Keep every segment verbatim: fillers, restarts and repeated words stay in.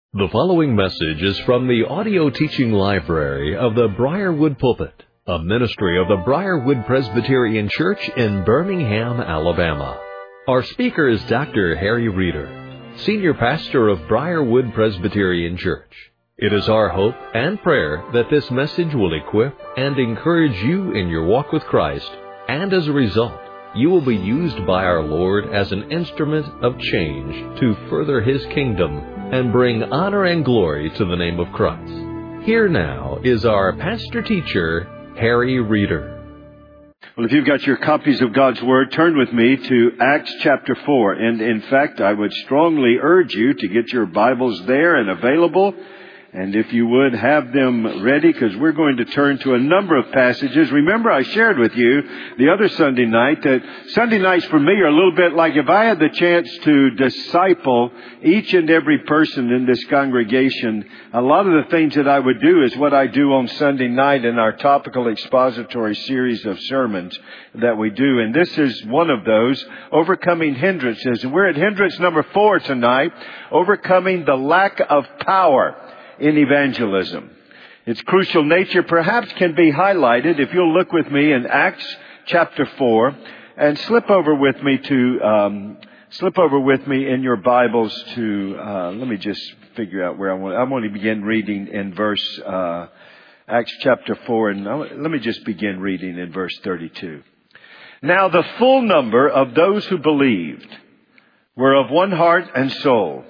The following message is from the audio teaching library of the Briarwood Pulpit, a ministry of the Briarwood Presbyterian Church in Birmingham, Alabama. Our speaker is Doctor Harry Reeder, Senior Pastor of Briarwood Presbyterian Church. It is our hope and prayer that this message will equip and encourage you in your walk with Christ, and as a result, you will be used by our Lord as an instrument of change to further His kingdom and bring honor and glory to the name of Christ. Here now is our pastor-teacher, Harry Reeder. Well, if you've got your copies of God's Word, turn with me to Acts chapter four. And in fact, I would strongly urge you to get your Bibles there and available. And if you would, have them ready, because we're going to turn to a number of passages. Remember, I shared with you the other Sunday night that Sunday nights for me are a little bit like if I had the chance to disciple each and every person in this congregation, a lot of the things that I would do is what I do on Sunday night in our topical expository series of sermons that we do. And this is one of those, overcoming hindrances. And we're at hindrance number four tonight, overcoming the lack of power in evangelism. Its crucial nature perhaps can be highlighted if you'll look with me in Acts chapter four and slip over with me to um, slip over with me in your Bibles to uh, let me just figure out where I want. I want to begin reading in verse uh, Acts chapter four, and let me just begin reading in verse thirty-two. Now the full number of those who believed were of one heart and soul.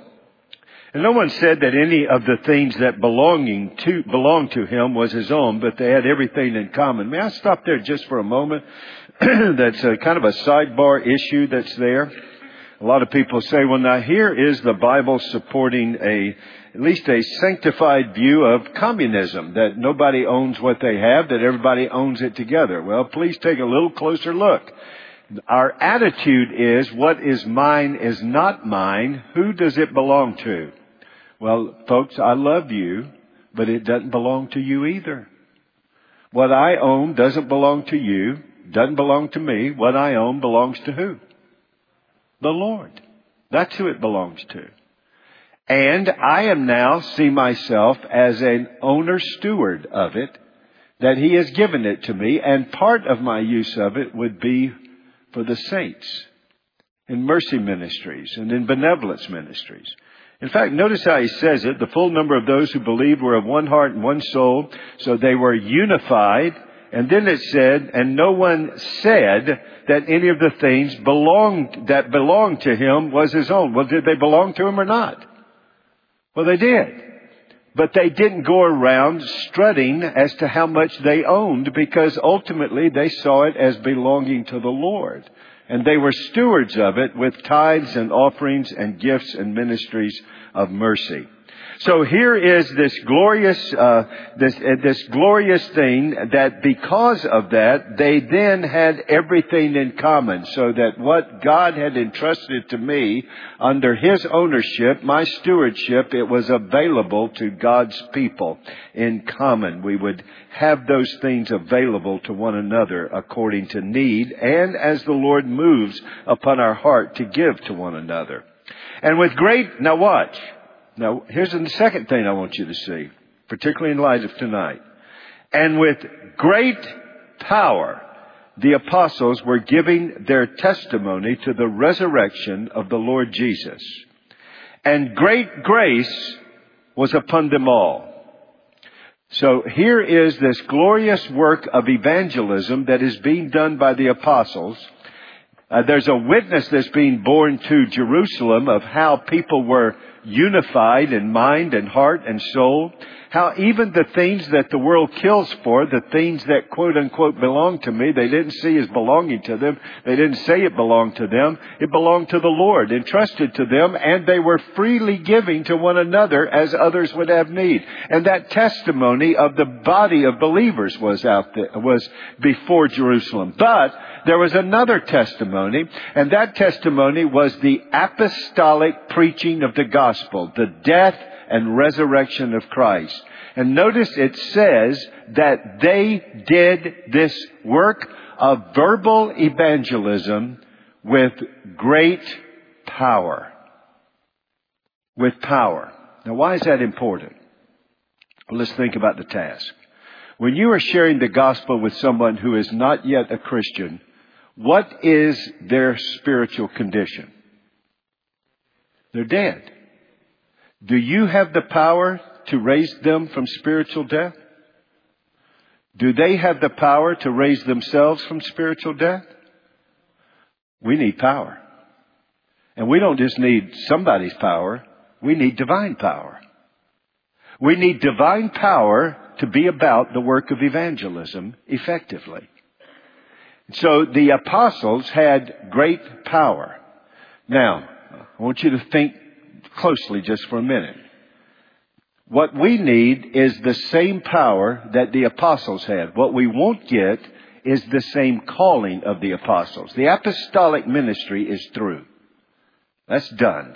And no one said that any of the things that belonging to belonged to him was his own, but they had everything in common. May I stop there just for a moment? That's a kind of a sidebar issue that's there. A lot of people say, well, now here is the Bible supporting a, at least a sanctified view of communism, that nobody owns what they have, that everybody owns it together. Well, please take a little closer look. Our attitude is, what is mine is not mine. Who does it belong to? Well, folks, I love you, but it doesn't belong to you either. What I own doesn't belong to you, doesn't belong to me. What I own belongs to who? The Lord. That's who it belongs to. And I am now, see myself as an owner steward of it, that He has given it to me, and part of my use of it would be for the saints in mercy ministries and in benevolence ministries. In fact, notice how he says it. The full number of those who believed were of one heart and one soul. So they were unified. And then it said, and no one said that any of the things belonged, that belonged to him was his own. Well, did they belong to him or not? Well, they did. But they didn't go around strutting as to how much they owned, because ultimately they saw it as belonging to the Lord. And they were stewards of it with tithes and offerings and gifts and ministries of mercy. So here is this glorious, uh, this, uh, this glorious thing that because of that, they then had everything in common. So that what God had entrusted to me under His ownership, my stewardship, it was available to God's people in common. We would have those things available to one another according to need and as the Lord moves upon our heart to give to one another. And with great, now watch. Now, here's the second thing I want you to see, particularly in light of tonight. And with great power, the apostles were giving their testimony to the resurrection of the Lord Jesus. And great grace was upon them all. So here is this glorious work of evangelism that is being done by the apostles. Uh, there's a witness that's being borne to Jerusalem of how people were unified in mind and heart and soul. How even the things that the world kills for, the things that quote unquote belong to me, they didn't see as belonging to them. They didn't say it belonged to them. It belonged to the Lord, entrusted to them, and they were freely giving to one another as others would have need. And that testimony of the body of believers was out there, was before Jerusalem. But there was another testimony, and that testimony was the apostolic preaching of the gospel, the death and resurrection of Christ. And notice it says that they did this work of verbal evangelism with great power. With power. Now, why is that important? Well, let's think about the task. When you are sharing the gospel with someone who is not yet a Christian, what is their spiritual condition? They're dead. Do you have the power to raise them from spiritual death? Do they have the power to raise themselves from spiritual death? We need power. And we don't just need somebody's power. We need divine power. We need divine power to be about the work of evangelism effectively. So the apostles had great power. Now, I want you to think closely just for a minute. What we need is the same power that the apostles had. What we won't get is the same calling of the apostles. The apostolic ministry is through. That's done.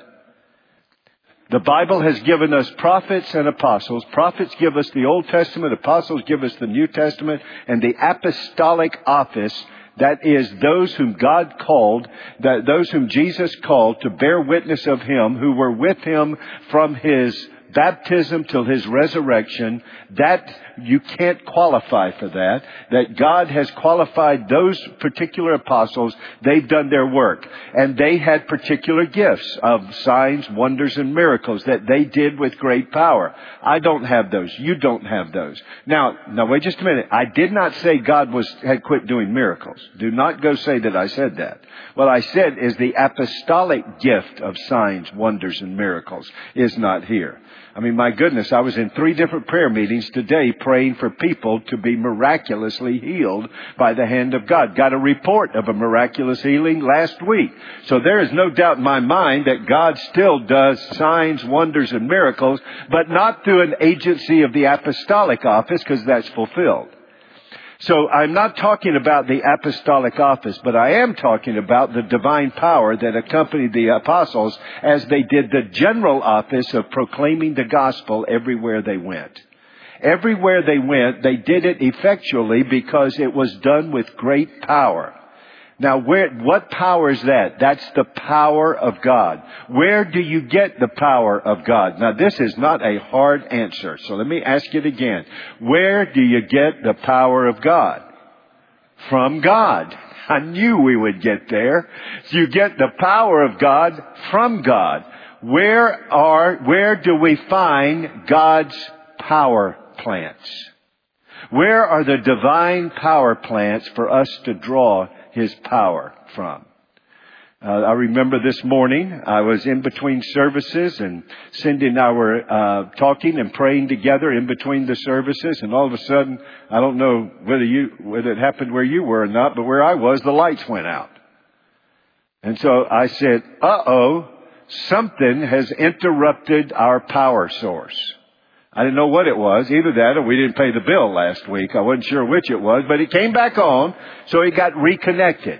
The Bible has given us prophets and apostles. Prophets give us the Old Testament. Apostles give us the New Testament. And the apostolic office, that is those whom God called, that those whom Jesus called to bear witness of Him, who were with Him from His baptism till His resurrection, that you can't qualify for that. That God has qualified those particular apostles. They've done their work. And they had particular gifts of signs, wonders, and miracles that they did with great power. I don't have those. You don't have those. Now, now wait just a minute. I did not say God was had quit doing miracles. Do not go say that I said that. What I said is the apostolic gift of signs, wonders, and miracles is not here. I mean, my goodness, I was in three different prayer meetings today praying for people to be miraculously healed by the hand of God. Got a report of a miraculous healing last week. So there is no doubt in my mind that God still does signs, wonders, and miracles, but not through an agency of the apostolic office, because that's fulfilled. So I'm not talking about the apostolic office, but I am talking about the divine power that accompanied the apostles as they did the general office of proclaiming the gospel everywhere they went. Everywhere they went, they did it effectually because it was done with great power. Now, where, what power is that? That's the power of God. Where do you get the power of God? Now, this is not a hard answer, so let me ask it again. Where do you get the power of God? From God. I knew we would get there. So you get the power of God from God. Where are, where do we find God's power plants? Where are the divine power plants for us to draw His power from? Uh, I remember this morning, I was in between services, and Cindy and I were uh, talking and praying together in between the services, and all of a sudden, I don't know whether you whether it happened where you were or not, but where I was, the lights went out. And so I said, uh-oh, something has interrupted our power source. I didn't know what it was. Either that or we didn't pay the bill last week. I wasn't sure which it was, but it came back on, so it got reconnected.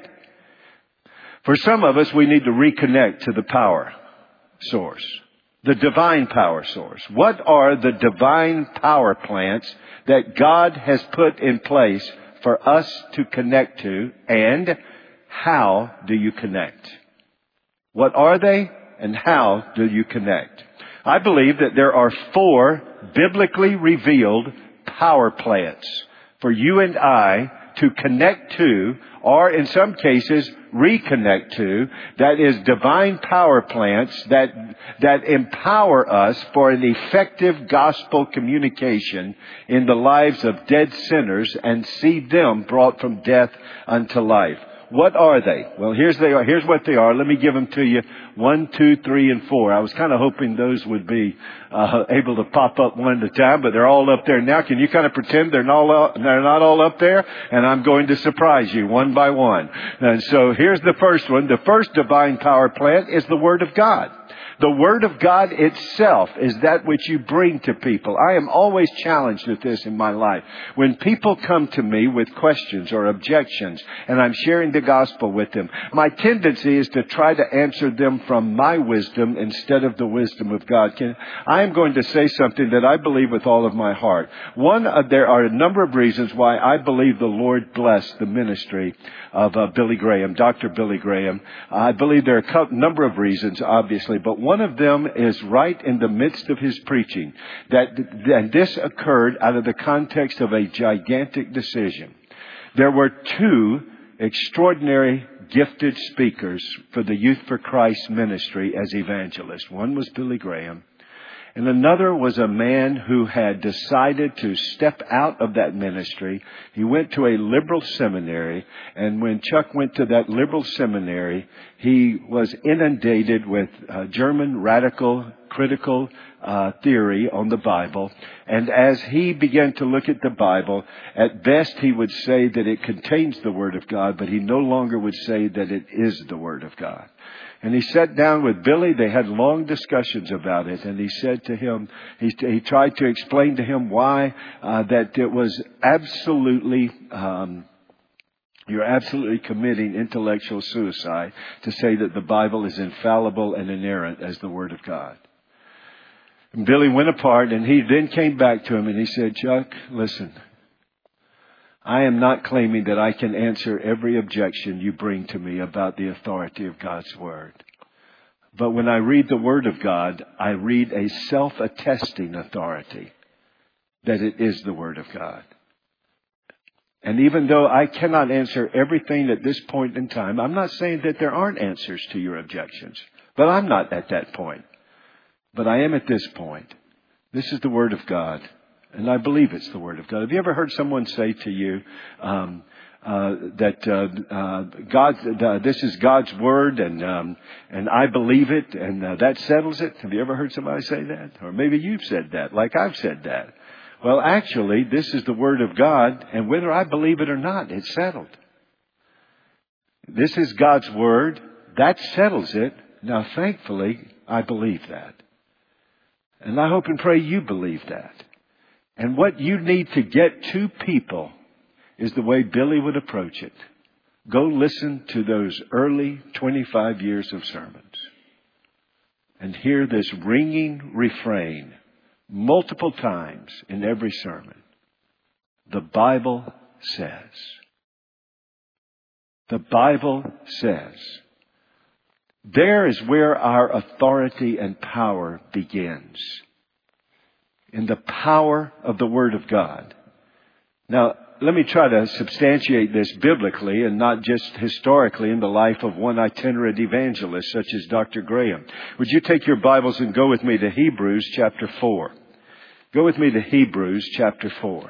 For some of us, we need to reconnect to the power source, the divine power source. What are the divine power plants that God has put in place for us to connect to, and how do you connect? What are they, and how do you connect? I believe that there are four biblically revealed power plants for you and I to connect to, or in some cases reconnect to, that is divine power plants that that empower us for an effective gospel communication in the lives of dead sinners and see them brought from death unto life. What are they? Well, here's they are. Here's what they are. Let me give them to you. One, two, three, and four. I was kind of hoping those would be uh, able to pop up one at a time, but they're all up there now. Can you kind of pretend they're not all, they're not all up there? And I'm going to surprise you one by one. And so here's the first one. The first divine power plant is the Word of God. The Word of God itself is that which you bring to people. I am always challenged with this in my life. When people come to me with questions or objections, and I'm sharing the gospel with them, my tendency is to try to answer them from my wisdom instead of the wisdom of God. Can, I am going to say something that I believe with all of my heart. One, uh, there are a number of reasons why I believe the Lord blessed the ministry of uh, Billy Graham, Doctor Billy Graham. I believe there are a couple, number of reasons, obviously, but one of them is right in the midst of his preaching. That, and this occurred out of the context of a gigantic decision. There were two extraordinary gifted speakers for the Youth for Christ ministry as evangelists. One was Billy Graham, and another was a man who had decided to step out of that ministry. He went to a liberal seminary, and when Chuck went to that liberal seminary, he was inundated with uh, German radical critical uh, theory on the Bible. And as he began to look at the Bible, at best he would say that it contains the Word of God, but he no longer would say that it is the Word of God. And he sat down with Billy. They had long discussions about it. And he said to him, he, he tried to explain to him why uh, that it was absolutely, um, you're absolutely committing intellectual suicide to say that the Bible is infallible and inerrant as the Word of God. And Billy went apart, and he then came back to him and he said, Chuck, listen, I am not claiming that I can answer every objection you bring to me about the authority of God's Word. But when I read the Word of God, I read a self-attesting authority that it is the Word of God. And even though I cannot answer everything at this point in time, I'm not saying that there aren't answers to your objections. But I'm not at that point. But I am at this point. This is the Word of God. And I believe it's the Word of God. Have you ever heard someone say to you um, uh, that uh, uh, God, uh, this is God's Word, and um, and I believe it, and uh, that settles it? Have you ever heard somebody say that? Or maybe you've said that, like I've said that. Well, actually, this is the Word of God, and whether I believe it or not, it's settled. This is God's Word. That settles it. Now, thankfully, I believe that. And I hope and pray you believe that. And what you need to get to people is the way Billy would approach it. Go listen to those early twenty-five years of sermons and hear this ringing refrain multiple times in every sermon. The Bible says. The Bible says. There is where our authority and power begins. In the power of the Word of God. Now, let me try to substantiate this biblically and not just historically in the life of one itinerant evangelist such as Doctor Graham. Would you take your Bibles and go with me to Hebrews chapter four? Go with me to Hebrews chapter four.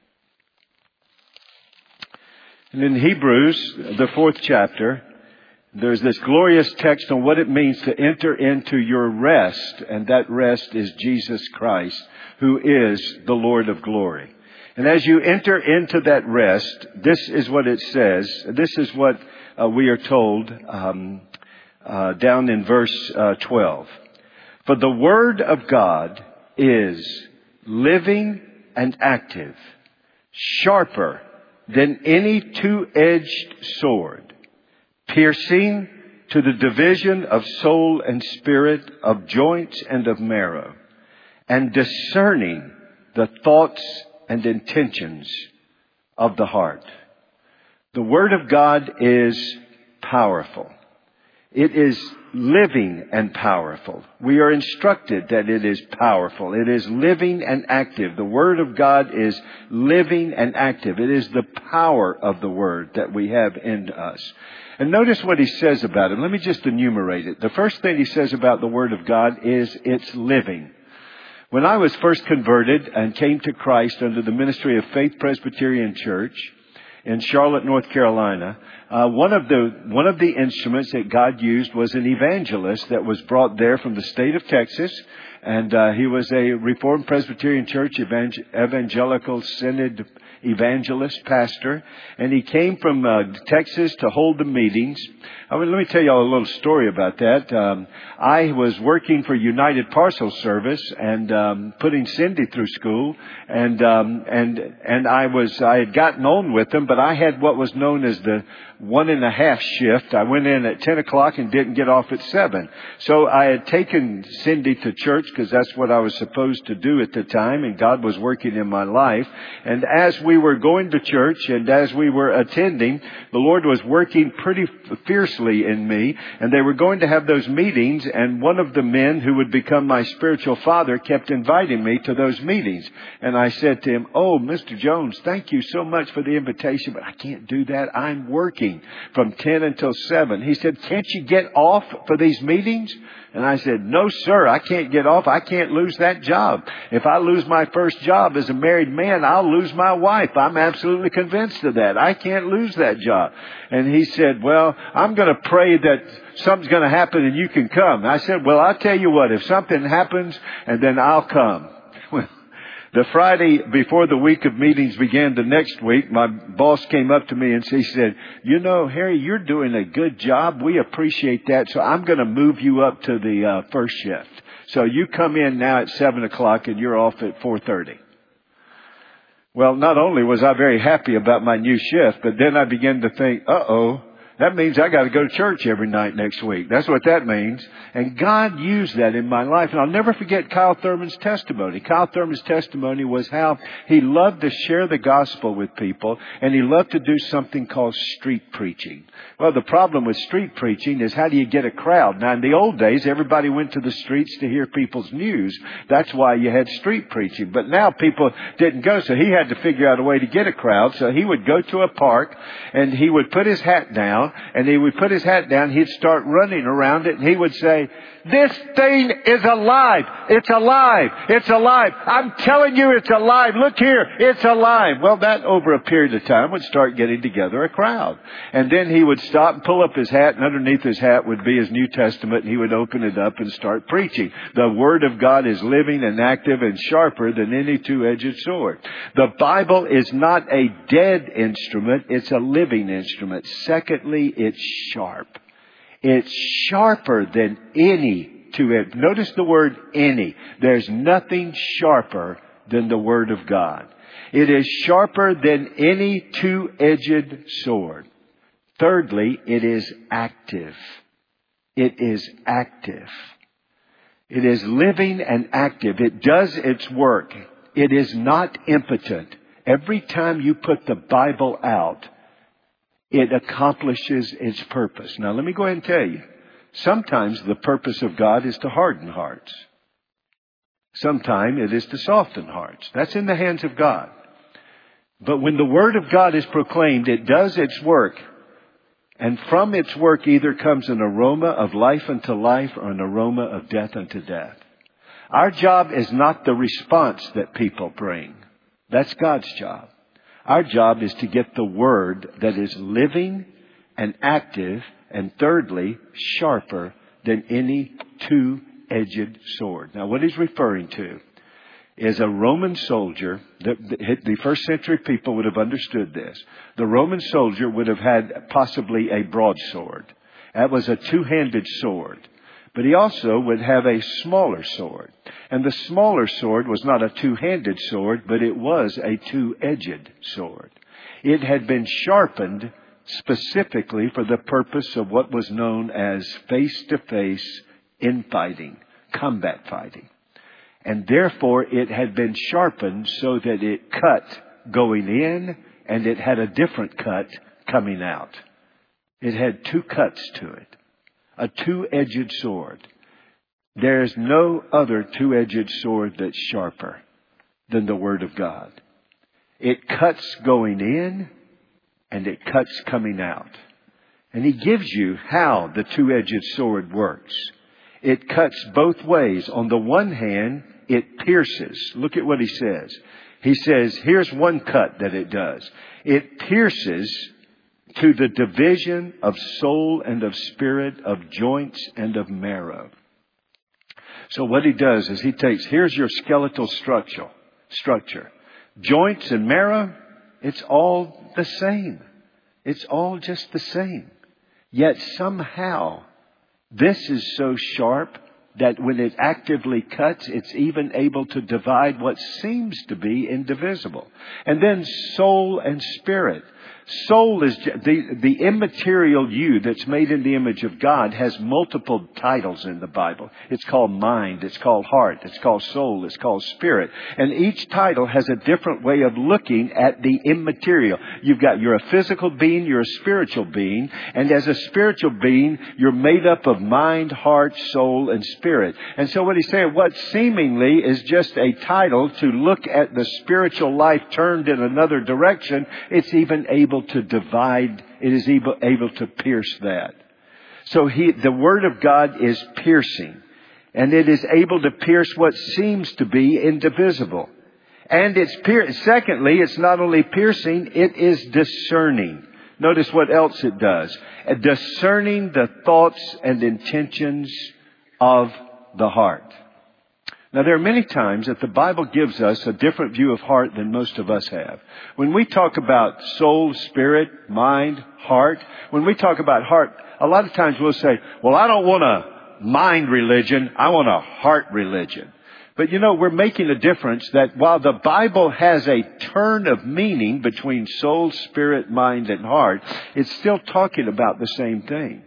And in Hebrews, the fourth chapter, there's this glorious text on what it means to enter into your rest, and that rest is Jesus Christ, who is the Lord of glory. And as you enter into that rest, this is what it says. This is what uh, we are told um, uh, down in verse uh, twelve. For the Word of God is living and active, sharper than any two-edged sword, piercing to the division of soul and spirit, of joints and of marrow, and discerning the thoughts and intentions of the heart. The Word of God is powerful. It is living and powerful. We are instructed that it is powerful. It is living and active. The Word of God is living and active. It is the power of the Word that we have in us. And notice what he says about it. Let me just enumerate it. The first thing he says about the Word of God is it's living. When I was first converted and came to Christ under the ministry of Faith Presbyterian Church in Charlotte, North Carolina, uh, one of the one of the instruments that God used was an evangelist that was brought there from the state of Texas. And uh, he was a Reformed Presbyterian Church evangel- evangelical synod evangelist, pastor. And he came from uh, Texas to hold the meetings. I mean, let me tell you all a little story about that. Um, I was working for United Parcel Service and um, putting Cindy through school. And um, and and I was I had gotten on with them, but I had what was known as the one and a half shift. I went in at ten o'clock and didn't get off at seven. So I had taken Cindy to church because that's what I was supposed to do at the time, and God was working in my life. And as we were going to church and as we were attending, the Lord was working pretty fiercely in me, and they were going to have those meetings, and one of the men who would become my spiritual father kept inviting me to those meetings. And I said to him, "Oh, Mister Jones, thank you so much for the invitation, but I can't do that. I'm working from ten until seven. He said, "Can't you get off for these meetings?" And I said, "No, sir, I can't get off. I can't lose that job. If I lose my first job as a married man, I'll lose my wife. I'm absolutely convinced of that. I can't lose that job." And he said, "Well, I'm going to pray that something's going to happen and you can come." And I said, "Well, I'll tell you what, if something happens, and then I'll come." The Friday before the week of meetings began the next week, my boss came up to me and she said, "You know, Harry, you're doing a good job. We appreciate that. So I'm going to move you up to the uh, first shift. So you come in now at seven o'clock and you're off at four thirty. Well, not only was I very happy about my new shift, but then I began to think, uh-oh, that means I got to go to church every night next week. That's what that means. And God used that in my life. And I'll never forget Kyle Thurman's testimony. Kyle Thurman's testimony was how he loved to share the gospel with people, and he loved to do something called street preaching. Well, the problem with street preaching is, how do you get a crowd? Now, in the old days, everybody went to the streets to hear people's news. That's why you had street preaching. But now people didn't go, so he had to figure out a way to get a crowd. So he would go to a park, and he would put his hat down, and he would put his hat down, he'd start running around it, and he would say, "This thing is alive. It's alive. It's alive. I'm telling you it's alive. Look here. It's alive." Well, that over a period of time would start getting together a crowd. And then he would stop and pull up his hat, and underneath his hat would be his New Testament, and he would open it up and start preaching. The Word of God is living and active and sharper than any two-edged sword. The Bible is not a dead instrument. It's a living instrument. Secondly, it's sharp. It's sharper than any two-edged. Notice the word any. There's nothing sharper than the Word of God. It is sharper than any two-edged sword. Thirdly, it is active. It is active. It is living and active. It does its work. It is not impotent. Every time you put the Bible out, it accomplishes its purpose. Now, let me go ahead and tell you, sometimes the purpose of God is to harden hearts. Sometimes it is to soften hearts. That's in the hands of God. But when the Word of God is proclaimed, it does its work. And from its work either comes an aroma of life unto life or an aroma of death unto death. Our job is not the response that people bring. That's God's job. Our job is to get the Word that is living and active, and thirdly, sharper than any two-edged sword. Now, what he's referring to is a Roman soldier. The, the, the first century people would have understood this. The Roman soldier would have had possibly a broadsword. That was a two-handed sword. But he also would have a smaller sword. And the smaller sword was not a two-handed sword, but it was a two-edged sword. It had been sharpened specifically for the purpose of what was known as face-to-face infighting, combat fighting. And therefore it had been sharpened so that it cut going in, and it had a different cut coming out. It had two cuts to it. A two-edged sword. There's no other two-edged sword that's sharper than the Word of God. It cuts going in, and it cuts coming out. And he gives you how the two-edged sword works. It cuts both ways. On the one hand, it pierces. Look at what he says. He says, here's one cut that it does. It pierces to the division of soul and of spirit, of joints and of marrow. So what he does is he takes, here's your skeletal structure, structure. Joints and marrow, it's all the same. It's all just the same. Yet somehow, this is so sharp that when it actively cuts, it's even able to divide what seems to be indivisible. And then soul and spirit. Soul is the, the immaterial you that's made in the image of God has multiple titles in the Bible. It's called mind. It's called heart. It's called soul. It's called spirit. And each title has a different way of looking at the immaterial. You've got, you're a physical being. You're a spiritual being. And as a spiritual being, you're made up of mind, heart, soul, and spirit. And so what he's saying, what seemingly is just a title to look at the spiritual life turned in another direction, it's even able to divide. It is able, able to pierce that. So he, the Word of God is piercing, and it is able to pierce what seems to be indivisible. And it's pier- secondly, it's not only piercing, it is discerning. Notice what else it does. Discerning the thoughts and intentions of the heart. Now, there are many times that the Bible gives us a different view of heart than most of us have. When we talk about soul, spirit, mind, heart, when we talk about heart, a lot of times we'll say, well, I don't want a mind religion. I want a heart religion. But you know, we're making a difference that while the Bible has a turn of meaning between soul, spirit, mind, and heart, it's still talking about the same thing.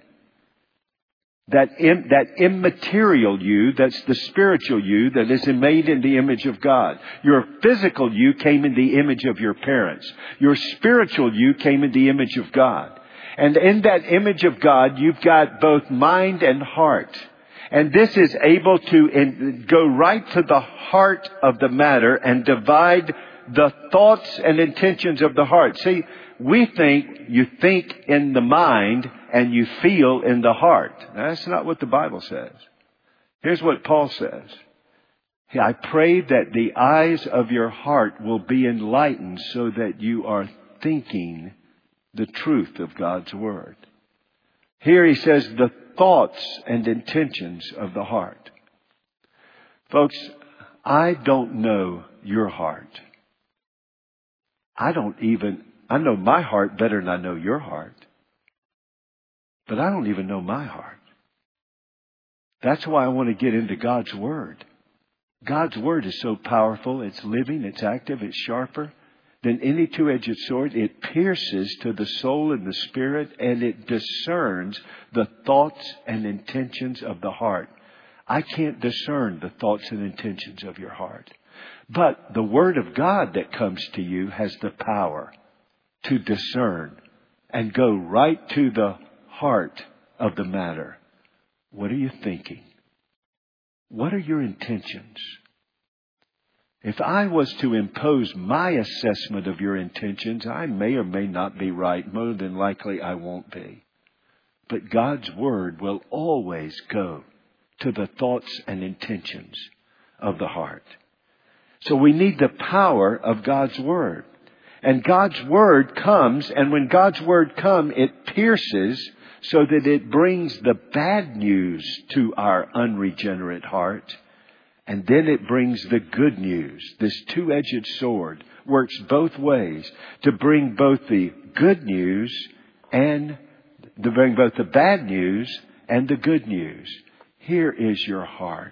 That in, that immaterial you, that's the spiritual you that is made in the image of God. Your physical you came in the image of your parents. Your spiritual you came in the image of God. And in that image of God, you've got both mind and heart. And this is able to in, go right to the heart of the matter and divide the thoughts and intentions of the heart. See, we think you think in the mind and you feel in the heart. That's not what the Bible says. Here's what Paul says. I pray that the eyes of your heart will be enlightened so that you are thinking the truth of God's Word. Here he says the thoughts and intentions of the heart. Folks, I don't know your heart. I don't even, I know my heart better than I know your heart. But I don't even know my heart. That's why I want to get into God's Word. God's Word is so powerful. It's living, it's active, it's sharper than any two-edged sword. It pierces to the soul and the spirit, and it discerns the thoughts and intentions of the heart. I can't discern the thoughts and intentions of your heart. But the Word of God that comes to you has the power to discern and go right to the heart of the matter. What are you thinking? What are your intentions? If I was to impose my assessment of your intentions, I may or may not be right. More than likely, I won't be. But God's Word will always go to the thoughts and intentions of the heart. So we need the power of God's Word. And God's Word comes, and when God's Word comes, it pierces so that it brings the bad news to our unregenerate heart. And then it brings the good news. This two-edged sword works both ways to bring both the good news and to bring both the bad news and the good news. Here is your heart.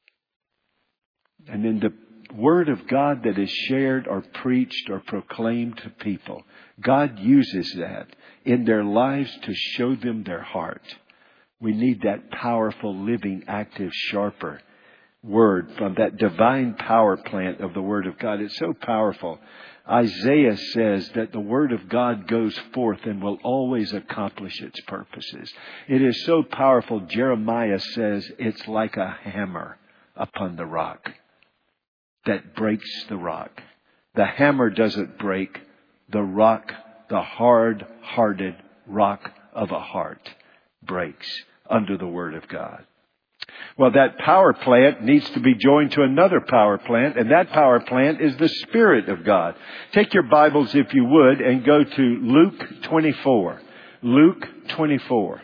And in the Word of God that is shared or preached or proclaimed to people, God uses that in their lives to show them their heart. We need that powerful, living, active, sharper Word from that divine power plant of the Word of God. It's so powerful. Isaiah says that the Word of God goes forth and will always accomplish its purposes. It is so powerful. Jeremiah says it's like a hammer upon the rock that breaks the rock. The hammer doesn't break. The rock, the hard-hearted rock of a heart, breaks under the Word of God. Well, that power plant needs to be joined to another power plant, and that power plant is the Spirit of God. Take your Bibles, if you would, and go to Luke twenty-four. Luke twenty-four.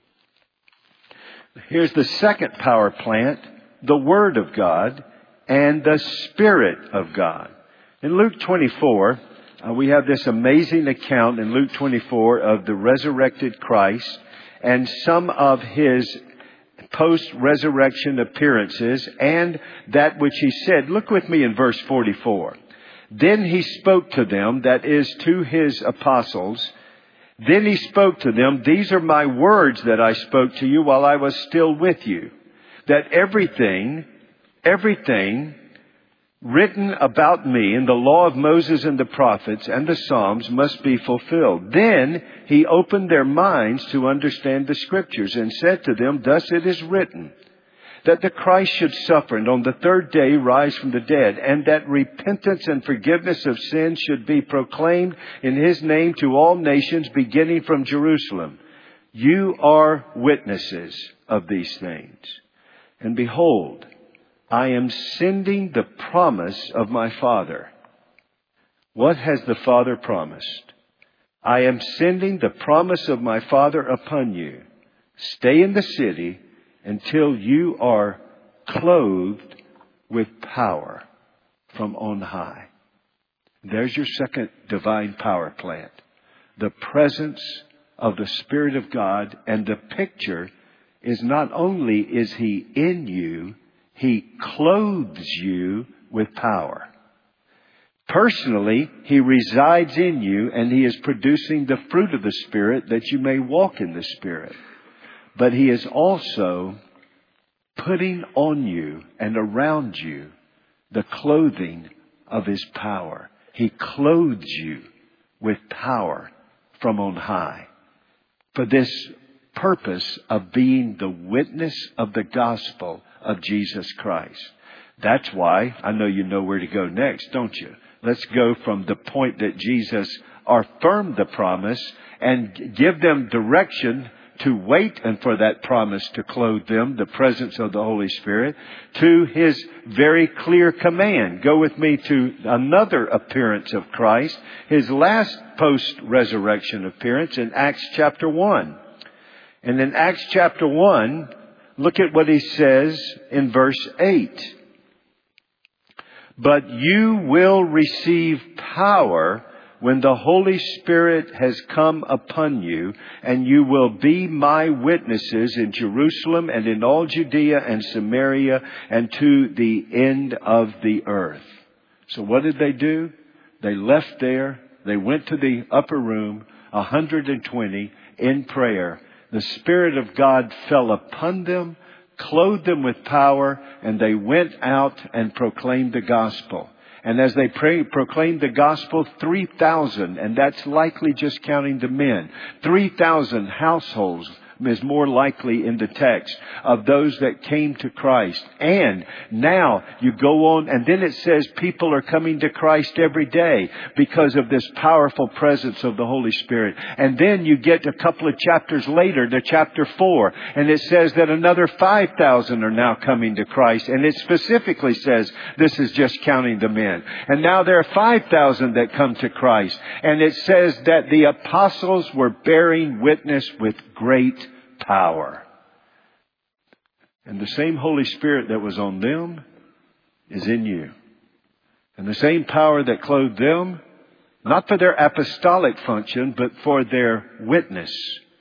Here's the second power plant, the Word of God and the Spirit of God. In Luke twenty-four, uh, we have this amazing account in Luke twenty-four of the resurrected Christ and some of His post-resurrection appearances and that which He said. Look with me in verse forty-four. Then he spoke to them, that is, to his apostles. Then he spoke to them, these are my words that I spoke to you while I was still with you. That everything, everything written about me in the law of Moses and the prophets and the Psalms must be fulfilled. Then he opened their minds to understand the Scriptures and said to them, thus it is written, that the Christ should suffer and on the third day rise from the dead, and that repentance and forgiveness of sins should be proclaimed in his name to all nations, beginning from Jerusalem. You are witnesses of these things. And behold, I am sending the promise of my Father. What has the Father promised? I am sending the promise of my Father upon you. Stay in the city until you are clothed with power from on high. There's your second divine power plant. The presence of the Spirit of God, and the picture is not only is He in you, He clothes you with power. Personally, He resides in you and He is producing the fruit of the Spirit that you may walk in the Spirit. But He is also putting on you and around you the clothing of His power. He clothes you with power from on high for this purpose of being the witness of the gospel of Jesus Christ. That's why, I know you know where to go next, don't you? Let's go from the point that Jesus affirmed the promise and give them direction to wait and for that promise to clothe them, the presence of the Holy Spirit, to His very clear command. Go with me to another appearance of Christ, His last post-resurrection appearance in Acts chapter one. And in Acts chapter one, look at what He says in verse eight. But you will receive power when the Holy Spirit has come upon you, and you will be my witnesses in Jerusalem and in all Judea and Samaria and to the end of the earth. So what did they do? They left there. They went to the upper room, one hundred twenty, in prayer. The Spirit of God fell upon them, clothed them with power, and they went out and proclaimed the gospel. And as they pray, proclaimed the gospel, three thousand, and that's likely just counting the men, three thousand households is more likely in the text of those that came to Christ. And now you go on, and then it says people are coming to Christ every day because of this powerful presence of the Holy Spirit. And then you get a couple of chapters later to chapter four, and it says that another five thousand are now coming to Christ. And it specifically says this is just counting the men. And now there are five thousand that come to Christ. And it says that the apostles were bearing witness with great power. And the same Holy Spirit that was on them is in you. And the same power that clothed them, not for their apostolic function, but for their witness.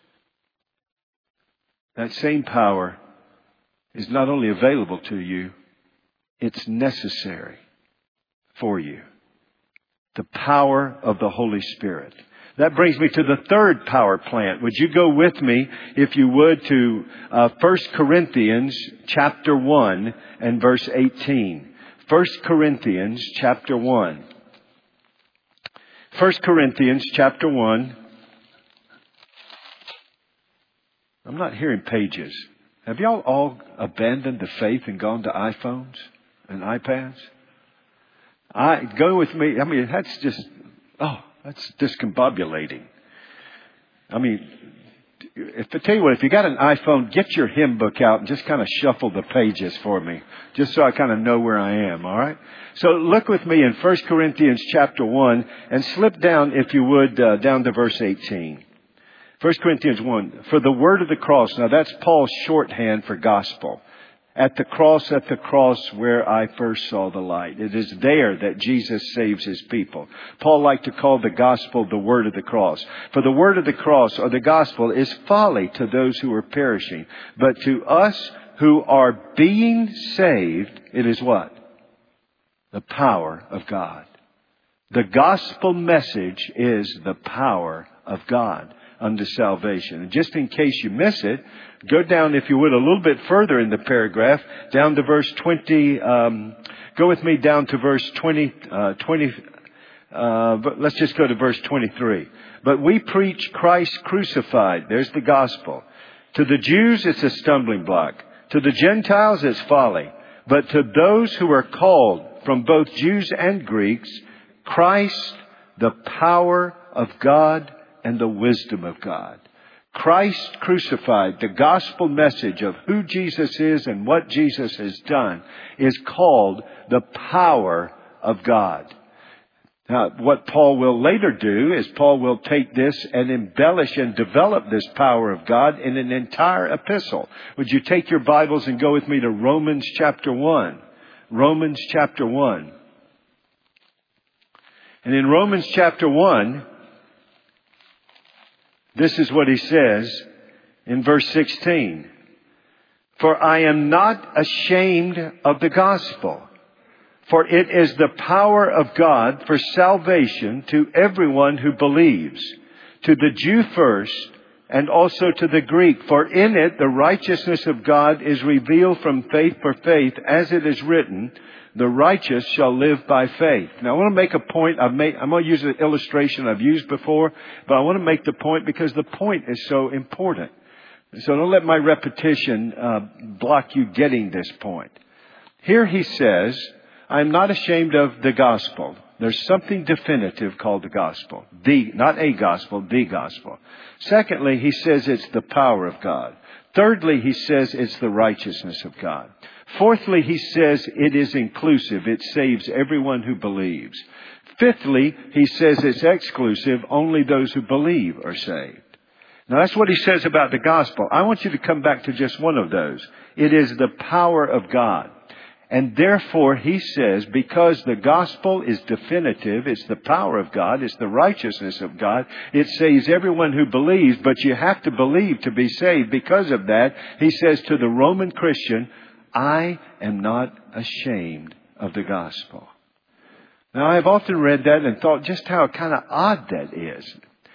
That same power is not only available to you, it's necessary for you. The power of the Holy Spirit. That brings me to the third power plant. Would you go with me, if you would, to uh, First Corinthians chapter one and verse eighteen. First Corinthians chapter one. First Corinthians chapter one. I'm not hearing pages. Have y'all all abandoned the faith and gone to iPhones and iPads? I go with me. I mean, that's just, oh, that's discombobulating. I mean, if I tell you what, if you got an iPhone, get your hymn book out and just kind of shuffle the pages for me, just so I kind of know where I am. All right. So look with me in First Corinthians chapter one and slip down, if you would, uh, down to verse eighteen. First Corinthians one, for the word of the cross. Now that's Paul's shorthand for gospel. At the cross, at the cross where I first saw the light. It is there that Jesus saves His people. Paul liked to call the gospel the word of the cross. For the word of the cross, or the gospel, is folly to those who are perishing. But to us who are being saved, it is what? The power of God. The gospel message is the power of God unto salvation. And just in case you miss it, go down, if you would, a little bit further in the paragraph, down to verse twenty. Um, go with me down to verse twenty. Uh, twenty. Uh, but let's just go to verse twenty-three. But we preach Christ crucified. There's the gospel. To the Jews, it's a stumbling block. To the Gentiles, it's folly. But to those who are called from both Jews and Greeks, Christ, the power of God and the wisdom of God. Christ crucified, the gospel message of who Jesus is and what Jesus has done, is called the power of God. Now, what Paul will later do is Paul will take this and embellish and develop this power of God in an entire epistle. Would you take your Bibles and go with me to Romans chapter one? Romans chapter one. And in Romans chapter one, this is what he says in verse sixteen. For I am not ashamed of the gospel, for it is the power of God for salvation to everyone who believes, to the Jew first, and also to the Greek. For in it the righteousness of God is revealed from faith for faith, as it is written, the righteous shall live by faith. Now I want to make a point. I've made, I'm going to use an illustration I've used before, but I want to make the point because the point is so important. So don't let my repetition uh, block you getting this point. Here he says, I'm not ashamed of the gospel. There's something definitive called the gospel. The, not a gospel, the gospel. Secondly, he says it's the power of God. Thirdly, he says it's the righteousness of God. Fourthly, he says it is inclusive. It saves everyone who believes. Fifthly, he says it's exclusive. Only those who believe are saved. Now that's what he says about the gospel. I want you to come back to just one of those. It is the power of God. And therefore, he says, because the gospel is definitive, it's the power of God, it's the righteousness of God, it saves everyone who believes, but you have to believe to be saved. Because of that, he says to the Roman Christian, I am not ashamed of the gospel. Now, I've often read that and thought just how kind of odd that is.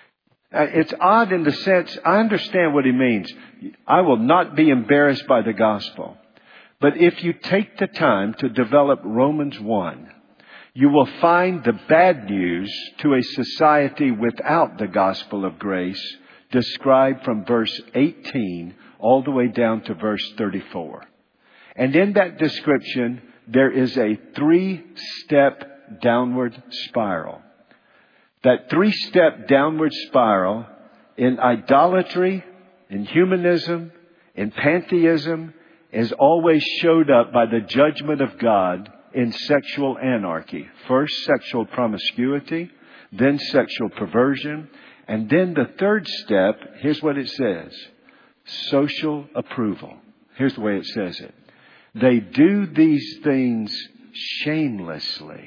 It's odd in the sense, I understand what he means. I will not be embarrassed by the gospel. But if you take the time to develop Romans one, you will find the bad news to a society without the gospel of grace described from verse eighteen all the way down to verse thirty-four. And in that description, there is a three-step downward spiral. That three-step downward spiral in idolatry, in humanism, in pantheism, is always showed up by the judgment of God in sexual anarchy. First, sexual promiscuity, then sexual perversion, and then the third step, here's what it says, social approval. Here's the way it says it. They do these things shamelessly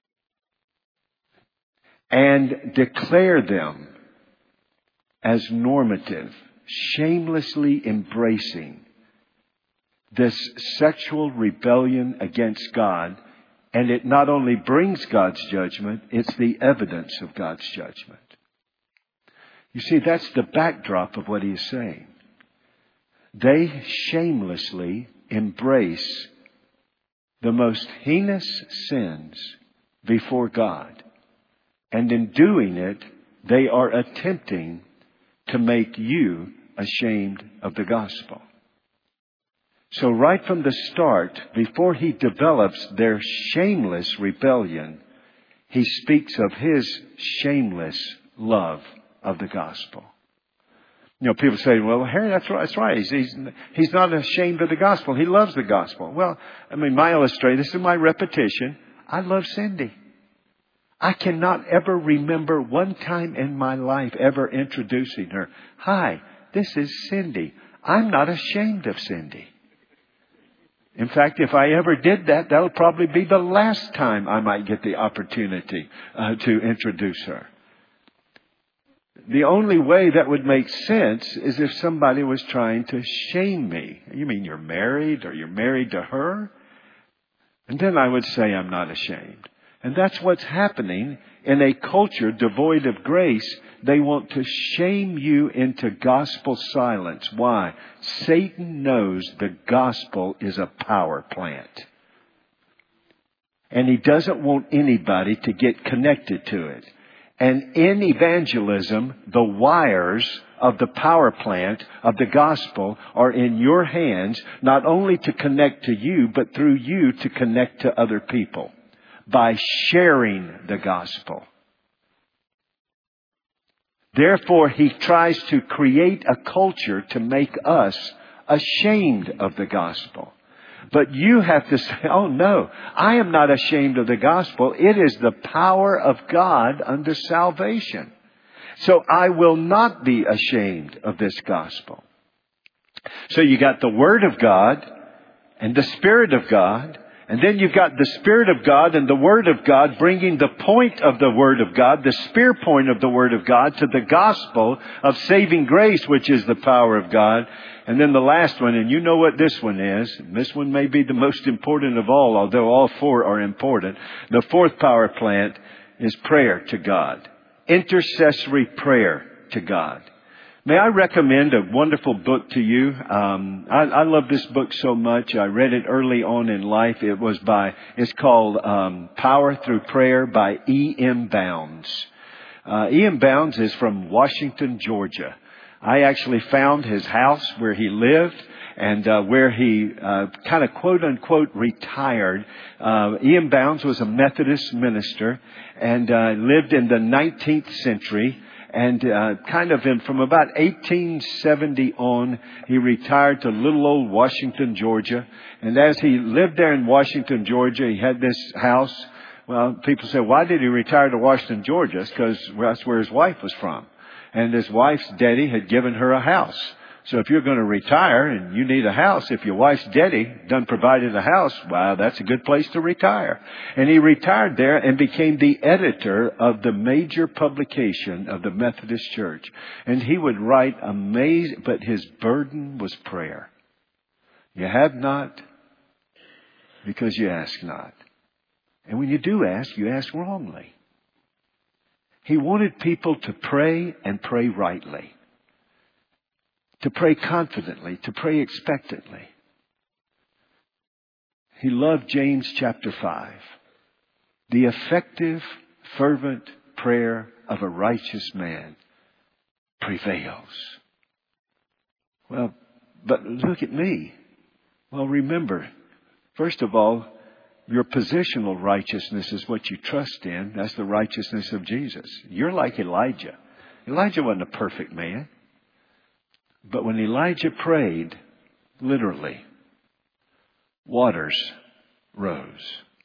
and declare them as normative, shamelessly embracing this sexual rebellion against God. And it not only brings God's judgment, it's the evidence of God's judgment. You see, that's the backdrop of what he's saying. They shamelessly embrace the most heinous sins before God. And in doing it, they are attempting to make you ashamed of the gospel. So right from the start, before he develops their shameless rebellion, he speaks of his shameless love of the gospel. You know, people say, well, Harry, that's right. That's right. He's, he's, he's not ashamed of the gospel. He loves the gospel. Well, I mean, my illustration, this is my repetition. I love Cindy. I cannot ever remember one time in my life ever introducing her. Hi, this is Cindy. I'm not ashamed of Cindy. In fact, if I ever did that, that'll probably be the last time I might get the opportunity uh, to introduce her. The only way that would make sense is if somebody was trying to shame me. You mean you're married or you're married to her? And then I would say I'm not ashamed. And that's what's happening in a culture devoid of grace. They want to shame you into gospel silence. Why? Satan knows the gospel is a power plant. And he doesn't want anybody to get connected to it. And in evangelism, the wires of the power plant of the gospel are in your hands, not only to connect to you, but through you to connect to other people by sharing the gospel. Therefore, he tries to create a culture to make us ashamed of the gospel. But you have to say, oh no, I am not ashamed of the gospel. It is the power of God unto salvation. So I will not be ashamed of this gospel. So you got the Word of God and the Spirit of God. And then you've got the Spirit of God and the Word of God bringing the point of the Word of God, the spear point of the Word of God, to the gospel of saving grace, which is the power of God. And then the last one, and you know what this one is. This one may be the most important of all, although all four are important. The fourth power plant is prayer to God. Intercessory prayer to God. May I recommend a wonderful book to you? Um, I, I love this book so much. I read it early on in life. It was by, it's called um, Power Through Prayer by E M Bounds. Uh, E M Bounds is from Washington, Georgia. I actually found his house where he lived and uh, where he uh, kind of quote unquote retired. Uh, E M Bounds was a Methodist minister and uh, lived in the nineteenth century. And uh, kind of in, from about eighteen seventy on, he retired to little old Washington, Georgia. And as he lived there in Washington, Georgia, he had this house. Well, people say, why did he retire to Washington, Georgia? It's because that's where his wife was from. And his wife's daddy had given her a house. So if you're going to retire and you need a house, if your wife's daddy done provided a house, wow, that's a good place to retire. And he retired there and became the editor of the major publication of the Methodist Church. And he would write amazing, but his burden was prayer. You have not because you ask not. And when you do ask, you ask wrongly. He wanted people to pray and pray rightly. To pray confidently, to pray expectantly. He loved James chapter five. The effective, fervent prayer of a righteous man prevails. Well, but look at me. Well, remember, first of all, your positional righteousness is what you trust in. That's the righteousness of Jesus. You're like Elijah. Elijah wasn't a perfect man. But when Elijah prayed, literally, waters rose.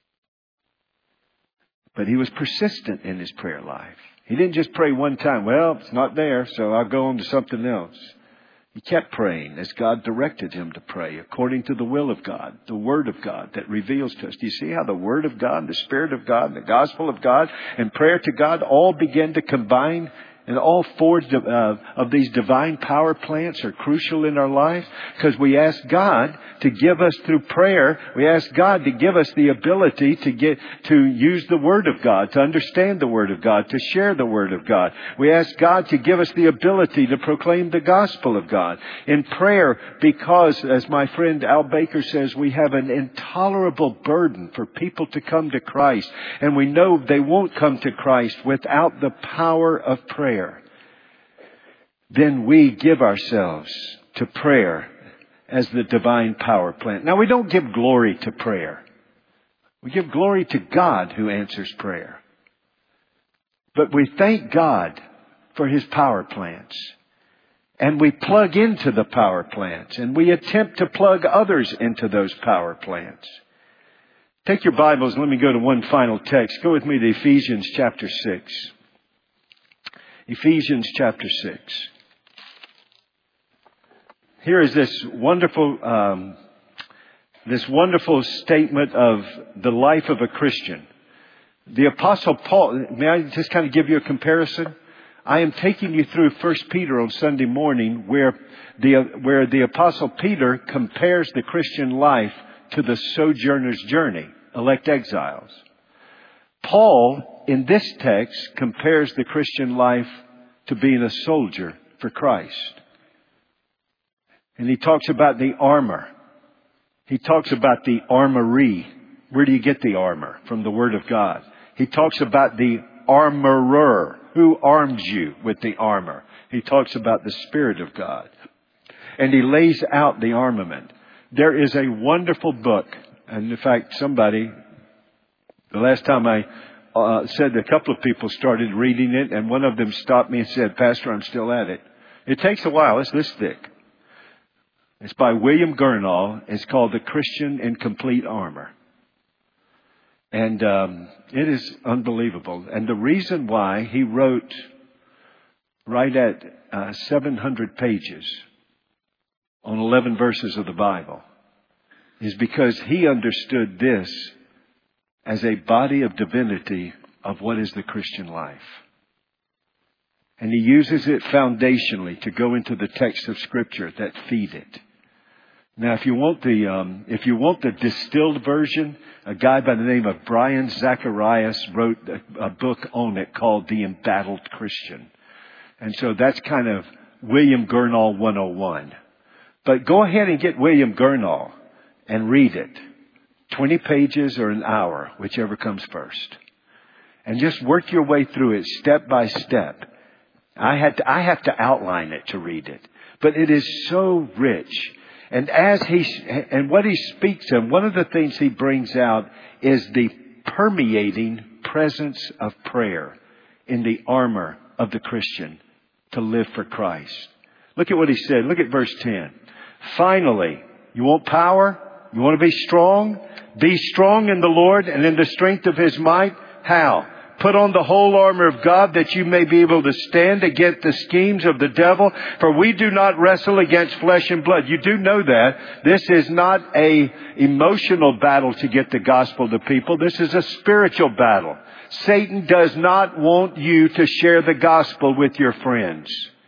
But he was persistent in his prayer life. He didn't just pray one time. Well, it's not there, so I'll go on to something else. He kept praying as God directed him to pray, according to the will of God, the Word of God that reveals to us. Do you see how the Word of God, the Spirit of God, the Gospel of God, and prayer to God all begin to combine? And all four uh, of these divine power plants are crucial in our life because we ask God to give us through prayer. We ask God to give us the ability to get to use the Word of God, to understand the Word of God, to share the Word of God. We ask God to give us the ability to proclaim the gospel of God in prayer because, as my friend Al Baker says, we have an intolerable burden for people to come to Christ. And we know they won't come to Christ without the power of prayer. Then we give ourselves to prayer as the divine power plant. Now, we don't give glory to prayer. We give glory to God who answers prayer. But we thank God for His power plants. And we plug into the power plants. And we attempt to plug others into those power plants. Take your Bibles and let me go to one final text. Go with me to Ephesians chapter six. Ephesians chapter six. Here is this wonderful, um, this wonderful statement of the life of a Christian. The Apostle Paul, may I just kind of give you a comparison? I am taking you through First Peter on Sunday morning where the, where the Apostle Peter compares the Christian life to the sojourner's journey, elect exiles. Paul, in this text, compares the Christian life to being a soldier for Christ. And he talks about the armor. He talks about the armory. Where do you get the armor? From the Word of God. He talks about the armorer. Who arms you with the armor? He talks about the Spirit of God. And he lays out the armament. There is a wonderful book. And in fact, somebody, the last time I uh, said, a couple of people started reading it. And one of them stopped me and said, Pastor, I'm still at it. It takes a while. It's this thick. It's by William Gurnall. It's called The Christian in Complete Armor. And um, it is unbelievable. And the reason why he wrote right at uh, seven hundred pages on eleven verses of the Bible is because he understood this as a body of divinity of what is the Christian life. And he uses it foundationally to go into the text of Scripture that feed it. Now, if you want the um, if you want the distilled version, a guy by the name of Brian Zacharias wrote a, a book on it called The Embattled Christian. And so that's kind of William Gurnall one oh one. But go ahead and get William Gurnall and read it. twenty pages or an hour, whichever comes first. And just work your way through it step by step. I had to, I have to outline it to read it. But it is so rich. And as he, and what he speaks of, one of the things he brings out is the permeating presence of prayer in the armor of the Christian to live for Christ. Look at what he said. Look at verse ten. Finally, you want power? You want to be strong? Be strong in the Lord and in the strength of His might. How? Put on the whole armor of God that you may be able to stand against the schemes of the devil. For we do not wrestle against flesh and blood. You do know that. This is not a emotional battle to get the gospel to people. This is a spiritual battle. Satan does not want you to share the gospel with your friends.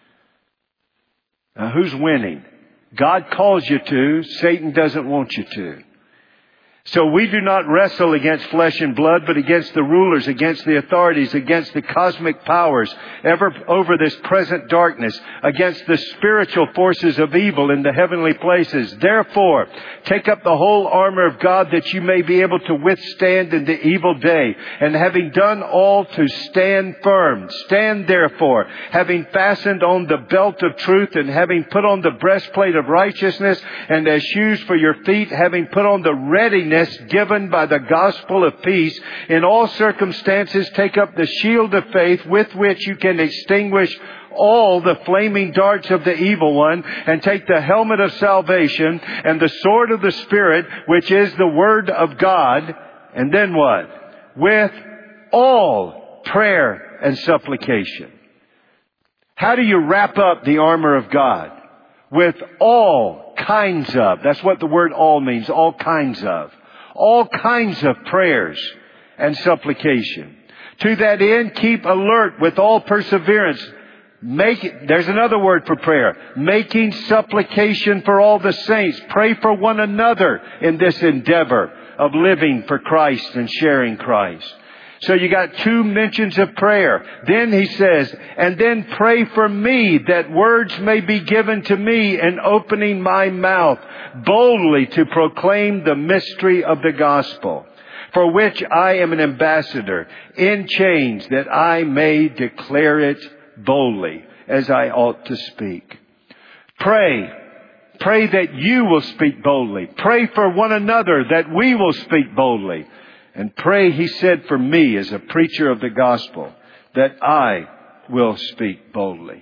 Now, who's winning? God calls you to. Satan doesn't want you to. So we do not wrestle against flesh and blood, but against the rulers, against the authorities, against the cosmic powers, ever over this present darkness, against the spiritual forces of evil in the heavenly places. Therefore, take up the whole armor of God that you may be able to withstand in the evil day. And having done all, to stand firm. Stand therefore, having fastened on the belt of truth, and having put on the breastplate of righteousness, and as shoes for your feet, having put on the readiness given by the gospel of peace. In all circumstances, take up the shield of faith with which you can extinguish all the flaming darts of the evil one, and take the helmet of salvation and the sword of the Spirit, which is the word of God. And then what? With all prayer and supplication. How do you wrap up the armor of God? With all kinds of. That's what the word all means. All kinds of. All kinds of prayers and supplication. To that end, keep alert with all perseverance. Make it, there's another word for prayer. Making supplication for all the saints. Pray for one another in this endeavor of living for Christ and sharing Christ. So you got two mentions of prayer. Then he says, and then pray for me that words may be given to me in opening my mouth boldly to proclaim the mystery of the gospel, for which I am an ambassador in chains, that I may declare it boldly as I ought to speak. Pray. Pray that you will speak boldly. Pray for one another that we will speak boldly. And pray, he said, for me as a preacher of the gospel, that I will speak boldly.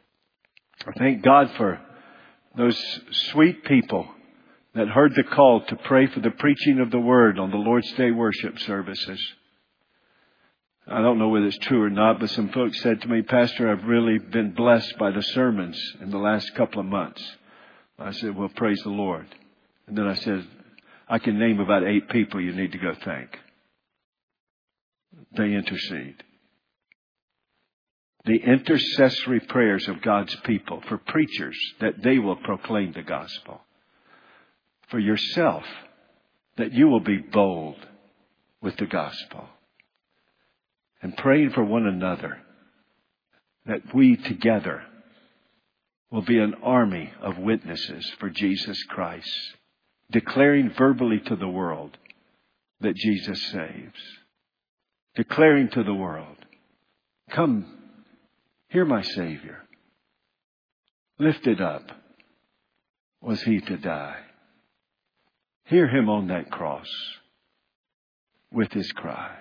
I thank God for those sweet people that heard the call to pray for the preaching of the word on the Lord's Day worship services. I don't know whether it's true or not, but some folks said to me, Pastor, I've really been blessed by the sermons in the last couple of months. I said, well, praise the Lord. And then I said, I can name about eight people you need to go thank. They intercede. The intercessory prayers of God's people for preachers, that they will proclaim the gospel. For yourself, that you will be bold with the gospel. and praying for one another, that we together will be an army of witnesses for Jesus Christ, declaring verbally to the world that Jesus saves, declaring to the world, come, hear my Savior. Lifted up was he to die. Hear him on that cross with his cry.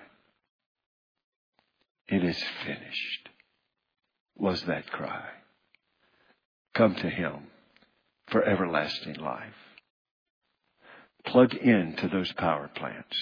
It is finished, was that cry. Come to him for everlasting life. Plug into those power plants.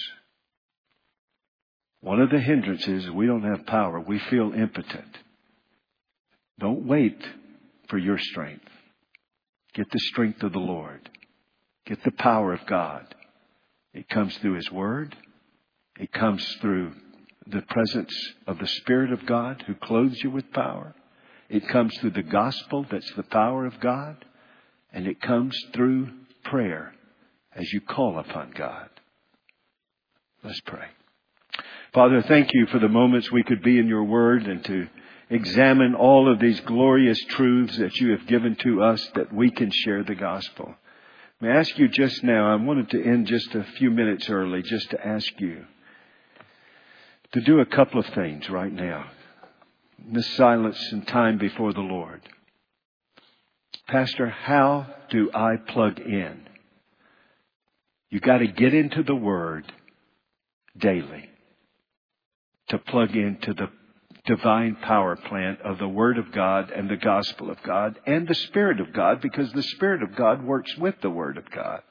One of the hindrances, we don't have power. We feel impotent. Don't wait for your strength. Get the strength of the Lord. Get the power of God. It comes through his word. It comes through the presence of the Spirit of God who clothes you with power. It comes through the gospel that's the power of God. And it comes through prayer as you call upon God. Let's pray. Father, thank you for the moments we could be in your word and to examine all of these glorious truths that you have given to us that we can share the gospel. May I ask you just now, I wanted to end just a few minutes early just to ask you to do a couple of things right now. In this silence and time before the Lord. Pastor, how do I plug in? You got to get into the Word daily to plug into the divine power plant of the Word of God and the gospel of God and the Spirit of God, because the Spirit of God works with the Word of God.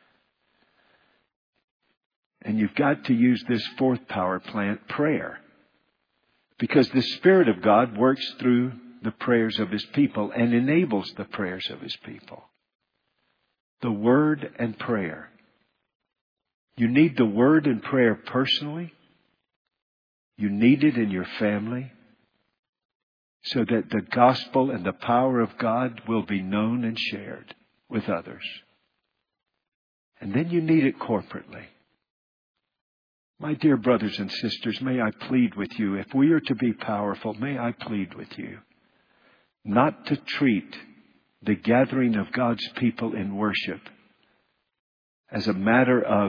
And you've got to use this fourth power plant, prayer. Because the Spirit of God works through the prayers of his people and enables the prayers of his people. The Word and prayer. You need the Word and prayer personally. You need it in your family so that the gospel and the power of God will be known and shared with others. And then you need it corporately. My dear brothers and sisters, may I plead with you, if we are to be powerful, may I plead with you not to treat the gathering of God's people in worship as a matter of,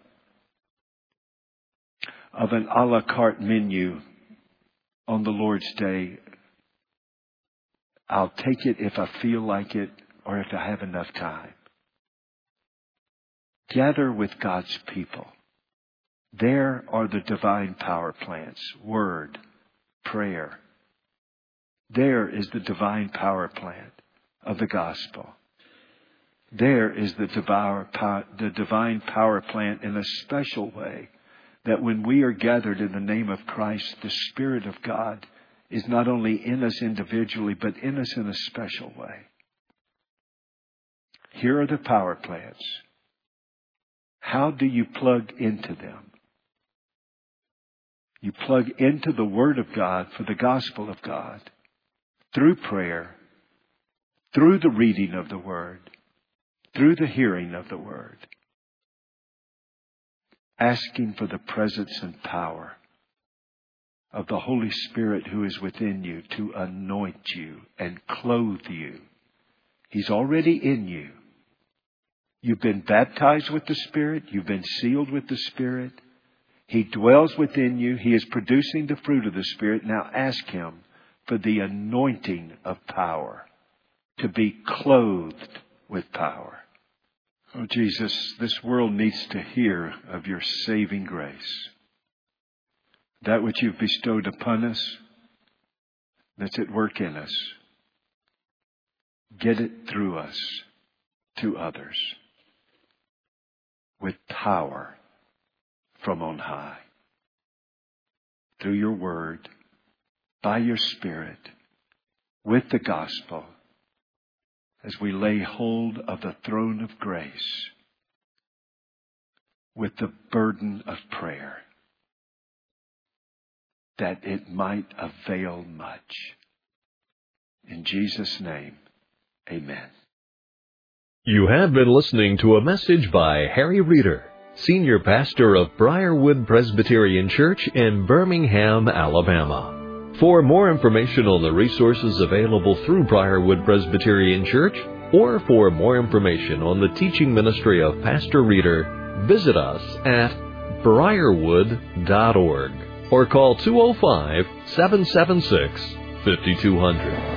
of an a la carte menu on the Lord's Day. I'll take it if I feel like it or if I have enough time. Gather with God's people. There are the divine power plants. Word, prayer. There is the divine power plant of the gospel. There is the divine, the divine power plant in a special way that when we are gathered in the name of Christ, the Spirit of God is not only in us individually, but in us in a special way. Here are the power plants. How do you plug into them? You plug into the Word of God for the gospel of God through prayer, through the reading of the Word, through the hearing of the Word, asking for the presence and power of the Holy Spirit who is within you to anoint you and clothe you. He's already in you. You've been baptized with the Spirit. You've been sealed with the Spirit. He dwells within you. He is producing the fruit of the Spirit. Now ask Him for the anointing of power, to be clothed with power. Oh, Jesus, this world needs to hear of your saving grace. That which you've bestowed upon us, that's at work in us. Get it through us to others with power from on high. Through your word, by your Spirit, with the gospel, as we lay hold of the throne of grace with the burden of prayer, that it might avail much. In Jesus' name, amen. You have been listening to a message by Harry Reeder. Senior Pastor of Briarwood Presbyterian Church in Birmingham, Alabama. For more information on the resources available through Briarwood Presbyterian Church, or for more information on the teaching ministry of Pastor Reeder, visit us at briarwood dot org or call two oh five, seven seven six, five two zero zero.